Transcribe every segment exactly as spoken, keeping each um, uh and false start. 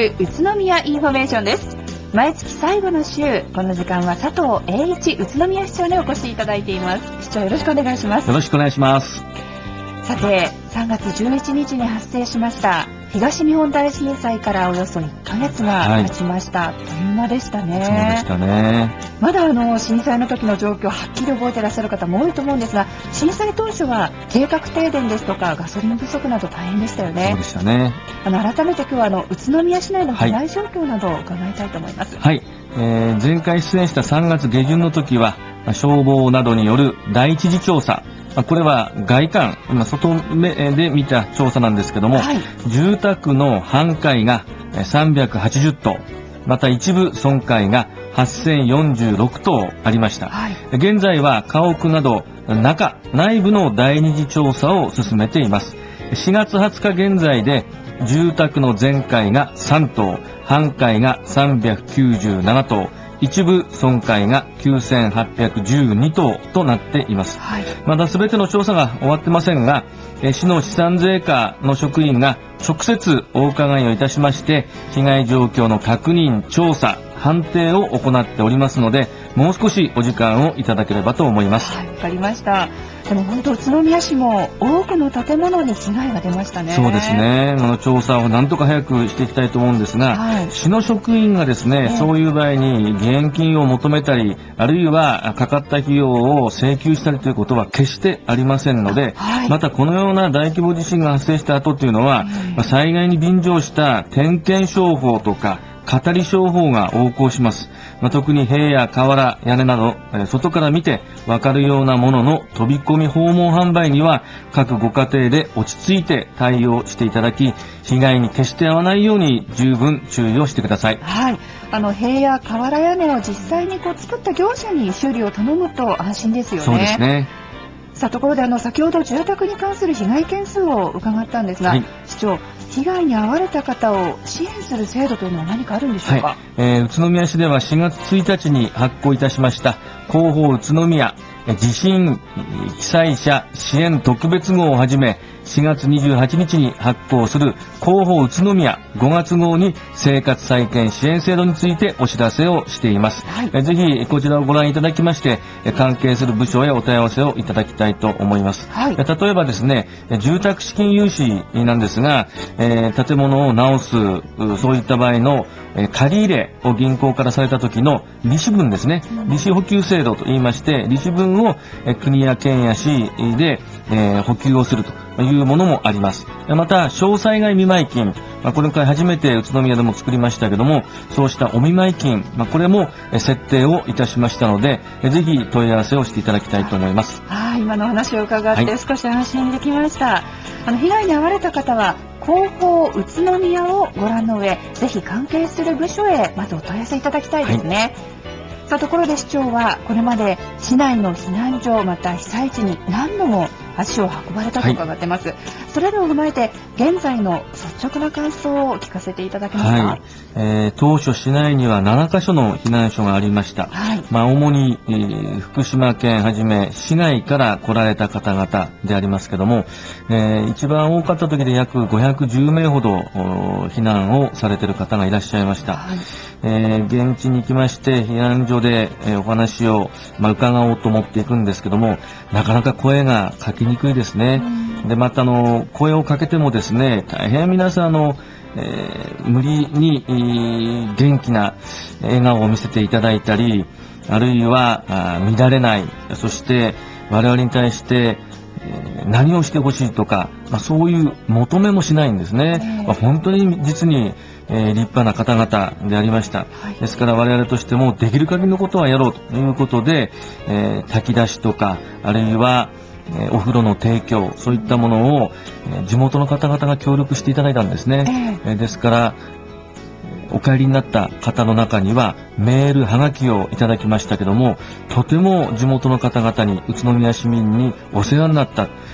る宇都宮インフォメーションです。毎月最後の週、この時間は佐藤栄一宇都宮市長にお越しいただいています。市長、よろしくお願いします。 よろしくお願いします。 さて、さんがつじゅういちにちに発生しました東日本大震災からおよそいっかげつが経ちました、はい、あっという間でしたね。 そうでしたね。 まだあの震災の時の状況をはっきり覚えていらっしゃる方も多いと思うんですが、震災当初は計画停電ですとかガソリン不足など大変でしたよね。 そうでしたね。 あの改めて今日はあの宇都宮市内の被害状況などを伺いたいと思います。 はい、えー、前回出演したさんがつげじゅんの時は消防などによる第一次調査、これは外観、外目で見た調査なんですけども、はい、住宅の半壊がさんびゃくはちじゅっとう、また一部損壊がはっせんよんじゅうろくとうありました。はい、現在は家屋など中、内部の第二次調査を進めています。しがつはつか現在で住宅の全壊がさんとう、半壊がさんびゃくきゅうじゅうななとう、一部損壊がきゅうせんはっぴゃくじゅうにとうとなっています。はい、まだ全ての調査が終わってませんが、市の資産税課の職員が直接お伺いをいたしまして、被害状況の確認、調査、判定を行っておりますので、もう少しお時間をいただければと思います。 はい、わかりました。でも本当宇都宮市も多くの建物に被害が出ましたね。 そうですね。この調査をなんとか早くしていきたいと思うんですが、はい、市の職員がですね、えー、そういう場合に義援金を求めたり、あるいはかかった費用を請求したりということは決してありませんので、はい、またこのような大規模地震が発生した後というのは、えー、災害に便乗した点検商法とか語り商法が横行します。まあ、特に塀や瓦、屋根など、えー、外から見てわかるようなものの飛び込み訪問販売には各ご家庭で落ち着いて対応していただき、被害に決して遭わないように十分注意をしてください。 はい、あの塀や瓦屋根を実際にこう作った業者に修理を頼むと安心ですよね。 そうですね。 さあ、ところであの先ほど住宅に関する被害件数を伺ったんですが、はい、市長、被害に遭われた方を支援する制度というのは何かあるんでしょうか。はい、 えー、宇都宮市ではしがつついたちに発行いたしました広報宇都宮地震被災者支援特別号をはじめ、しがつにじゅうはちにちに発行する広報宇都宮ごがつごうに生活再建支援制度についてお知らせをしています。はい、ぜひこちらをご覧いただきまして、関係する部署へお問い合わせをいただきたいと思います。はい、例えばですね、住宅資金融資なんですが、えー、建物を直す、そういった場合の借り入れを銀行からされた時の利子分ですね、利子補給制度といいまして、利子分を国や県や市で、えー、補給をするというものもあります。また、小災害見舞金、まあ、これから初めて宇都宮でも作りましたけども、そうしたお見舞い金、まあ、これも設定をいたしましたので、ぜひ問い合わせをしていただきたいと思います。 はい、今の話を伺って少し安心できました。はい、あの被害に遭われた方は広報宇都宮をご覧の上、ぜひ関係する部署へまずお問い合わせいただきたいですね。はい、さあ、ところで市長はこれまで市内の避難所また被災地に何度も足を運ばれたと伺ってます。はい、それらを踏まえて現在の率直な感想を聞かせていただけますか。 はい、えー、当初市内にはななかしょの避難所がありました。はい、まあ、主に、えー、福島県はじめ市外から来られた方々でありますけども、えー、一番多かった時で約ごひゃくじゅうめいほど避難をされている方がいらっしゃいました。はい、えー、現地に行きまして避難所で、えー、お話を、まあ、伺おうと思っていくんですけども、なかなか声がかけにくいですね。で、またあの声をかけてもですね、大変皆さんあの、えー、無理に、えー、元気な笑顔を見せていただいたり、あるいはあ乱れない、そして我々に対して、えー、何をしてほしいとか、まあ、そういう求めもしないんですね。まあ、本当に実にえー、立派な方々でありました。はい、ですから我々としてもできる限りのことはやろうということで、えー、炊き出しとか、あるいは、えー、お風呂の提供、そういったものを、えー、地元の方々が協力していただいたんですね。えー、ですからお帰りになった方の中にはメールはがきをいただきましたけども、とても地元の方々に宇都宮市民にお世話になった、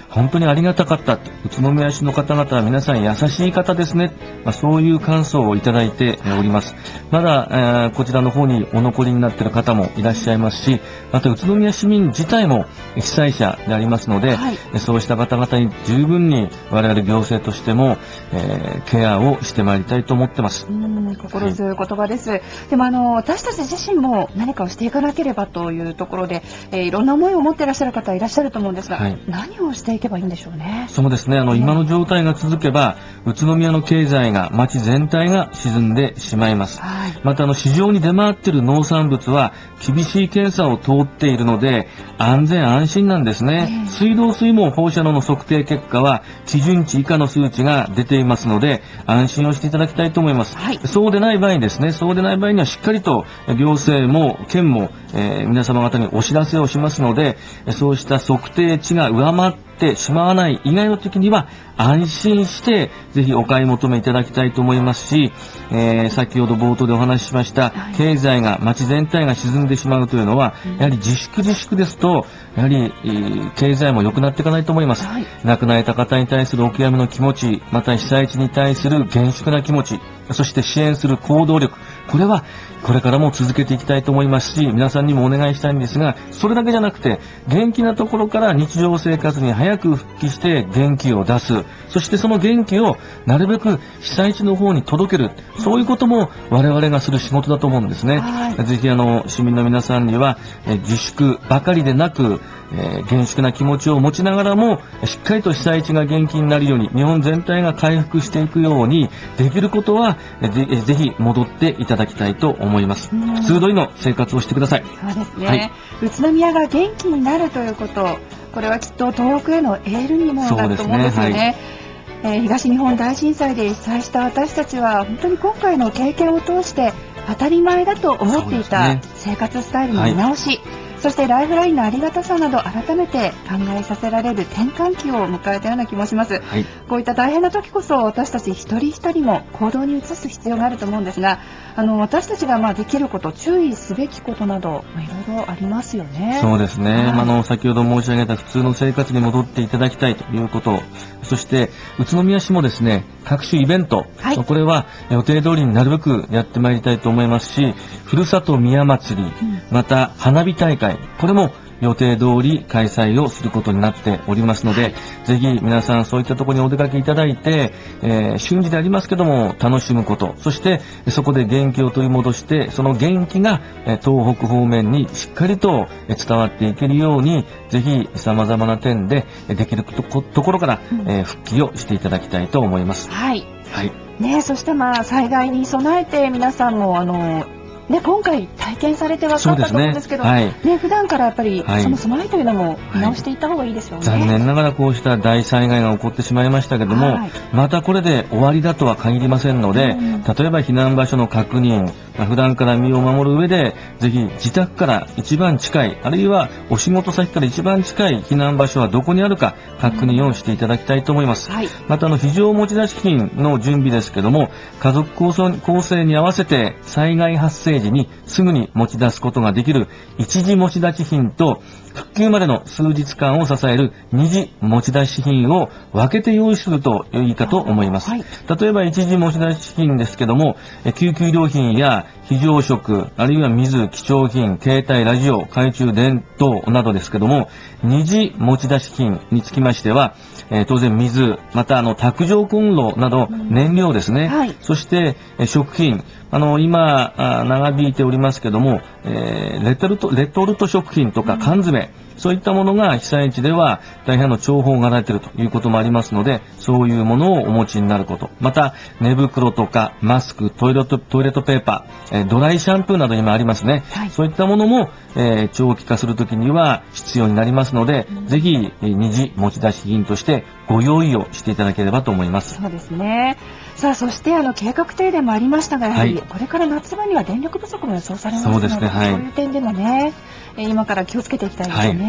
本当にありがたかった。宇都宮市の方々は皆さん優しい方ですね。まあ、そういう感想をいただいております。まだ、えー、こちらの方にお残りになっている方もいらっしゃいますし、また宇都宮市民自体も被災者でありますので、はい、そうした方々に十分に我々行政としても、えー、ケアをしてまいりたいと思ってます。 うん、心強い言葉です。はい、でもあの私たち自身も何かをしていかなければというところで、えー、いろんな思いを持っていらっしゃる方いらっしゃると思うんですが、はい、何をしていけばいいんでしょうね。 そうですね。あの、ね、今の状態が続けば宇都宮の経済が町全体が沈んでしまいます。はい、またあの市場に出回っている農産物は厳しい検査を通っているので安全安心なんですね。ね、水道水も放射能の測定結果は基準値以下の数値が出ていますので安心をしていただきたいと思います。はい、そうでない場合にですね、そうでない場合にはしっかりと行政も県も、えー、皆様方にお知らせをしますので、そうした測定値が上回ってしまわない以外の時には安心してぜひお買い求めいただきたいと思いますし、えー、先ほど冒頭でお話ししました経済が町全体が沈んでしまうというのはやはり自粛自粛ですとやはり、えー、経済も良くなっていかないと思います。はい、亡くなられた方に対するお悔やみの気持ち、また被災地に対する厳粛な気持ち、そして支援する行動力、これはこれからも続けていきたいと思いますし、皆さんにもお願いしたいんですが、それだけじゃなくて元気なところから日常生活に早く復帰して元気を出す、そしてその元気をなるべく被災地の方に届ける、そういうことも我々がする仕事だと思うんですね。はい、ぜひあの市民の皆さんにはえ自粛ばかりでなく、えー、厳粛な気持ちを持ちながらもしっかりと被災地が元気になるように、日本全体が回復していくようにできることは ぜ, ぜひ戻っていただきたいと思います。普通通りの生活をしてください。 そうですね、はい、宇都宮が元気になるということ、これはきっと東北へのエールにもなると思うんですよね。えー、東日本大震災で被災した私たちは本当に今回の経験を通して当たり前だと思っていた生活スタイルの見直し、そしてライフラインのありがたさなど改めて考えさせられる転換期を迎えたような気もします。はい、こういった大変な時こそ私たち一人一人も行動に移す必要があると思うんですが、あの私たちがまあできること、注意すべきことなどいろいろありますよね。 そうですね、はい、あの先ほど申し上げた普通の生活に戻っていただきたいということ、そして宇都宮市もですね各種イベント、はい、これは予定通りになるべくやってまいりたいと思いますし、ふるさと宮祭り、うん、また花火大会、これも予定通り開催をすることになっておりますので、はい、ぜひ皆さんそういったところにお出かけいただいて、えー、瞬時でありますけども楽しむこと、そしてそこで元気を取り戻してその元気が東北方面にしっかりと伝わっていけるように、ぜひ様々な点でできるところから、うん、えー、復帰をしていただきたいと思います。 はい、はい、ね、そしてまあ災害に備えて皆さんもあのね、今回体験されて分かったと思うんですけど、ね、はい、ね、普段からやっぱりその備えというのも見直していった方がいいですよね。 はい、残念ながらこうした大災害が起こってしまいましたけども、はい、またこれで終わりだとは限りませんので、うん、例えば避難場所の確認、まあ、普段から身を守る上でぜひ自宅から一番近い、あるいはお仕事先から一番近い避難場所はどこにあるか確認をしていただきたいと思います。うん、はい、またあの非常持ち出し品の準備ですけども、家族構成に合わせて災害発生時にすぐに持ち出すことができる一時持ち出し品と、復旧までの数日間を支える二次持ち出し品を分けて用意するといいかと思います。はい、例えば一時持ち出し品ですけども、救急医療品や非常食、あるいは水、貴重品、携帯、ラジオ、懐中電灯などですけども、二次持ち出し品につきましては、えー、当然水、またあの卓上コンロなど燃料ですね、うん、はい、そして、えー、食品、あの今長引いておりますけども、えー、レトルトレトルト食品とか缶詰、うん、そういったものが被災地では大変の重宝がられているということもありますので、そういうものをお持ちになること、また寝袋とかマスク、トイレット、トイレットペーパー、えー、ドライシャンプーなど今ありますね、はい、そういったものも、えー、長期化するときには必要になりますので、うん、ぜひ二次持ち出し品としてご用意をしていただければと思います。 そうですね。さあ、そしてあの計画停電もありましたが、やはりこれから夏場には電力不足も予想されますので、そうですね、はい、そういう点でもね、今から気をつけていきたいですね。はいはい、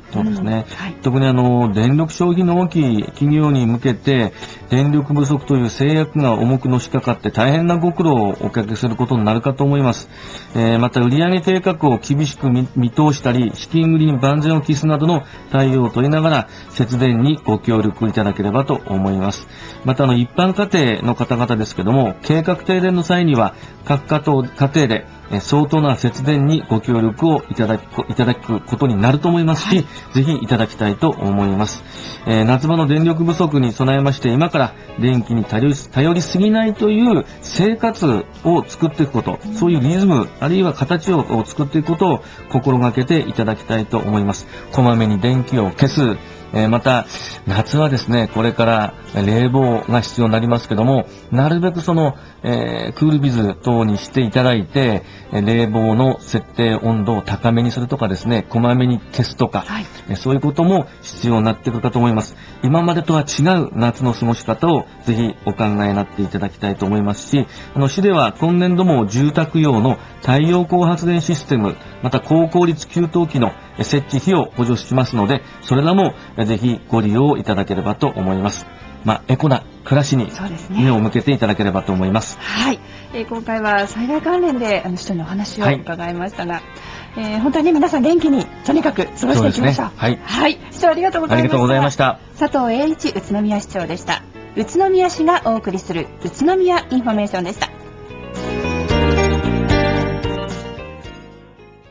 そうですね。 うん、はい、 特にあの、電力消費の大きい企業に向けて、電力不足という制約が重くのしかかって大変なご苦労をおかけすることになるかと思います。えー、また売上低下を厳しく見通したり、資金繰りに万全を期すなどの対応を取りながら、節電にご協力いただければと思います。またあの、一般家庭の方々ですけども、計画停電の際には、各家庭家庭で相当な節電にご協力をいただく、いただくことになると思いますし、はい、ぜひいただきたいと思います。えー、夏場の電力不足に備えまして、今から電気に頼り、頼りすぎないという生活を作っていくこと、そういうリズム、あるいは形を作っていくことを心がけていただきたいと思います。こまめに電気を消す。えー、また、夏はですね、これから冷房が必要になりますけども、なるべくその、えー、クールビズ等にしていただいて、冷房の設定温度を高めにするとかですね、こまめに消すとか、はい、そういうことも必要になってくるかと思います。今までとは違う夏の過ごし方をぜひお考えになっていただきたいと思いますし、あの、市では今年度も住宅用の太陽光発電システム、また高効率給湯器の設置費を補助しますので、それらもぜひご利用いただければと思います。まあ、エコな暮らしに目を向けていただければと思います。 はい、えー、今回は災害関連であの市長にお話を伺いましたが、はい、えー、本当に、ね、皆さん元気にとにかく過ごしていきましょう。 そうですね、はい、 はい、市長ありがとうございました。 ありがとうございました。 佐藤栄一宇都宮市長でした。宇都宮市がお送りする宇都宮インフォメーションでした。